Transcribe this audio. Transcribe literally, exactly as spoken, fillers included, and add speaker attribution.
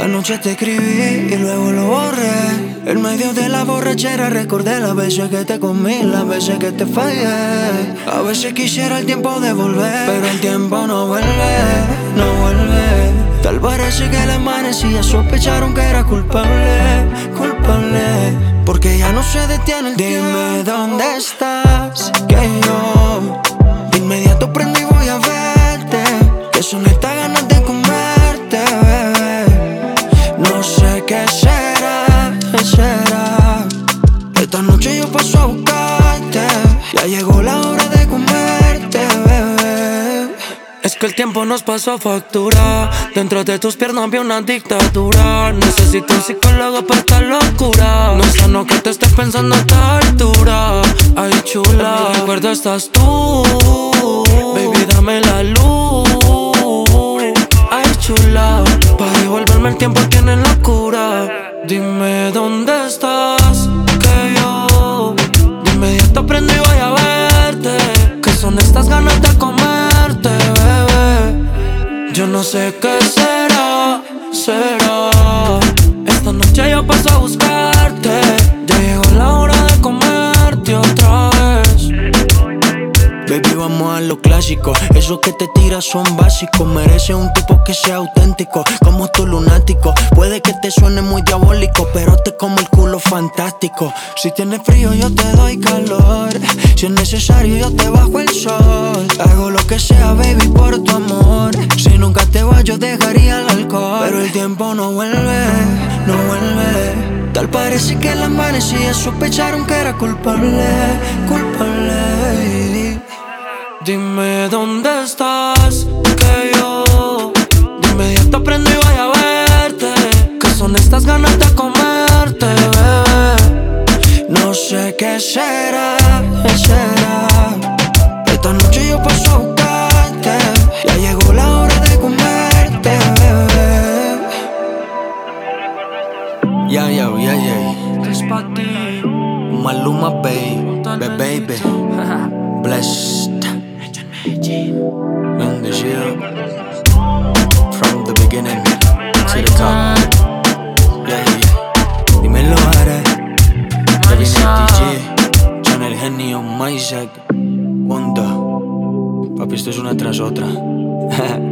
Speaker 1: Anoche te escribí y luego lo borré. En medio de la borrachera recordé las veces que te comí, las veces que te fallé. A veces quisiera el tiempo de volver, pero el tiempo no vuelve, no vuelve. Tal parece que la amanecía sospecharon que era culpable, culpable. Porque ya no se detiene el tiempo. Dime dónde estás, que yo de inmediato prendo y voy a verte. Que son estas ganas de comerte, bebé. No sé qué será, qué será. Esta noche yo paso a buscarte. Ya llegó la hora de comerte, bebé.
Speaker 2: Es que el tiempo nos pasó factura. Dentro de tus piernas vi una dictadura. Necesito un psicólogo para esta locura. No es sano que te estés pensando a esta altura. Ay, chula, en mi recuerdo estás tú. Baby, dame la luz. Ay, chula, para devolverme el tiempo tienes locura. Dime dónde estás, que yo de inmediato prendo y voy a verte. Que son estas ganas de comerte, bebé. Yo no sé qué será, será. Esta noche yo paso a buscarte. Ya llegó la hora de comerte otra vez.
Speaker 1: Baby, vamos a lo clásico. Esos que te tiras son básicos. Merece un tipo que sea auténtico, como tu lunático. Puede que te suene muy diabólico, pero te como el culo fantástico. Si tienes frío yo te doy calor. Si es necesario yo te bajo el sol. Hago lo que sea, baby, por tu amor. Si nunca te vas yo dejaría el alcohol. Pero el tiempo no vuelve, no vuelve. Tal parece que la amanecía sospecharon que era culpable, culpable.
Speaker 2: Dime dónde estás, que yo de inmediato prendo y voy a verte. Que son estas ganas de comerte, bebé.
Speaker 1: No sé qué será, qué será. Esta noche yo paso a buscarte. Ya llegó la hora de comerte, bebé. Ya, ya, ya, ya.
Speaker 2: Es pa' ti.
Speaker 1: Maluma, baby, baby. Blessed. Bendecido. From the beginning to the top. Yeah, yeah. Dímelo, Are. Baby, D J. John el genio, Isaac. Onda. Papi, esto es una tras otra.